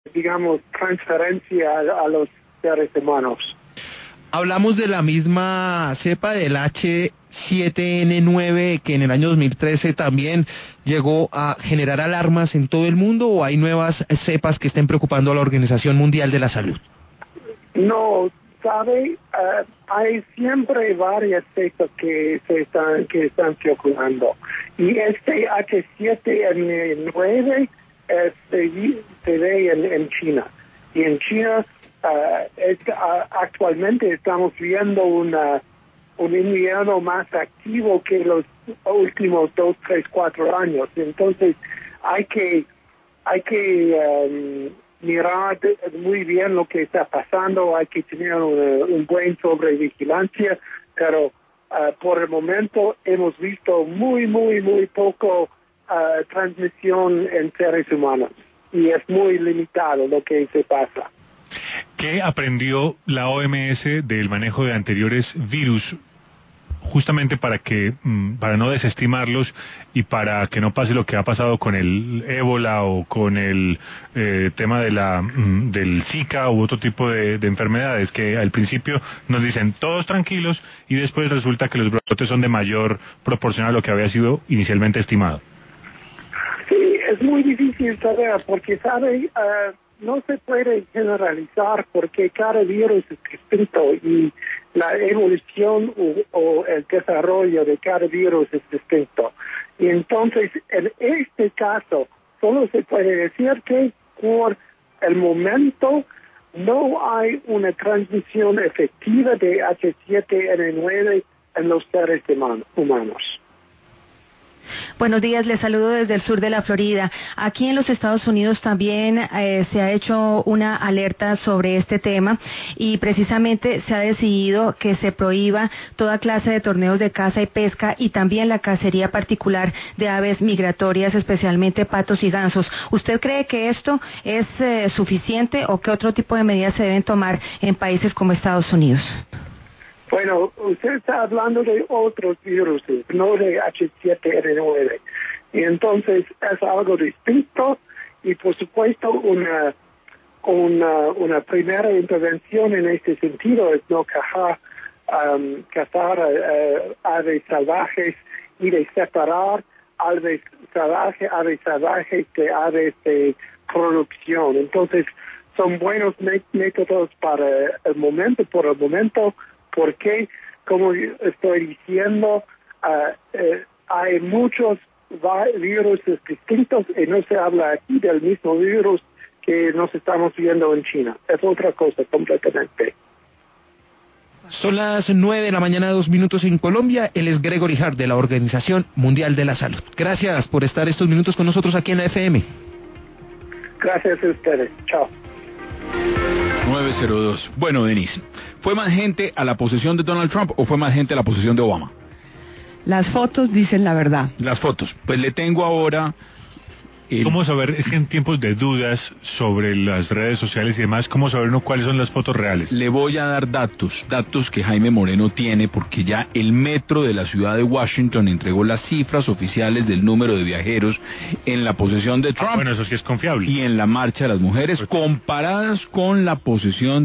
digamos, transferencia a los seres humanos. Hablamos de la misma cepa del H7N9 que en el año 2013 también llegó a generar alarmas en todo el mundo, ¿o hay nuevas cepas que estén preocupando a la Organización Mundial de la Salud? No, sabe, hay siempre varias cepas que están circulando, y este H7N9 se ve en China, y en China actualmente estamos viendo un invierno más activo que los últimos 2, 3, 4 años. Entonces hay que mirar muy bien lo que está pasando, hay que tener un buen sobrevigilancia, pero por el momento hemos visto muy poco transmisión en seres humanos, y es muy limitado lo que se pasa. ¿Qué aprendió la OMS del manejo de anteriores virus, justamente para no desestimarlos y para que no pase lo que ha pasado con el ébola o con el tema del Zika u otro tipo de enfermedades, que al principio nos dicen todos tranquilos y después resulta que los brotes son de mayor proporción a lo que había sido inicialmente estimado? Sí, es muy difícil saber porque, no se puede generalizar porque cada virus es distinto y la evolución o el desarrollo de cada virus es distinto. Y entonces, en este caso, solo se puede decir que por el momento no hay una transmisión efectiva de H7N9 en los seres humanos. Buenos días, les saludo desde el sur de la Florida. Aquí en los Estados Unidos también se ha hecho una alerta sobre este tema y precisamente se ha decidido que se prohíba toda clase de torneos de caza y pesca y también la cacería particular de aves migratorias, especialmente patos y gansos. ¿Usted cree que esto es suficiente o qué otro tipo de medidas se deben tomar en países como Estados Unidos? Bueno, usted está hablando de otros virus, no de H7N9. Y entonces es algo distinto y por supuesto una primera intervención en este sentido es no cazar aves salvajes y de separar aves salvajes de aves de producción. Entonces son buenos métodos por el momento, porque, como estoy diciendo, hay muchos virus distintos y no se habla aquí del mismo virus que nos estamos viendo en China. Es otra cosa completamente. Son las 9:02 a.m. en Colombia. Él es Gregory Hart de la Organización Mundial de la Salud. Gracias por estar estos minutos con nosotros aquí en la FM. Gracias a ustedes. Chao. 9:02. Bueno, Denise, ¿fue más gente a la posesión de Donald Trump o fue más gente a la posesión de Obama? Las fotos dicen la verdad. Las fotos. Pues le tengo ahora... ¿Cómo saber, es que en tiempos de dudas sobre las redes sociales y demás, cómo saber uno cuáles son las fotos reales? Le voy a dar datos que Jaime Moreno tiene, porque ya el metro de la ciudad de Washington entregó las cifras oficiales del número de viajeros en la posesión de Trump. Bueno, eso sí es confiable. Y en la marcha de las mujeres, comparadas con la posesión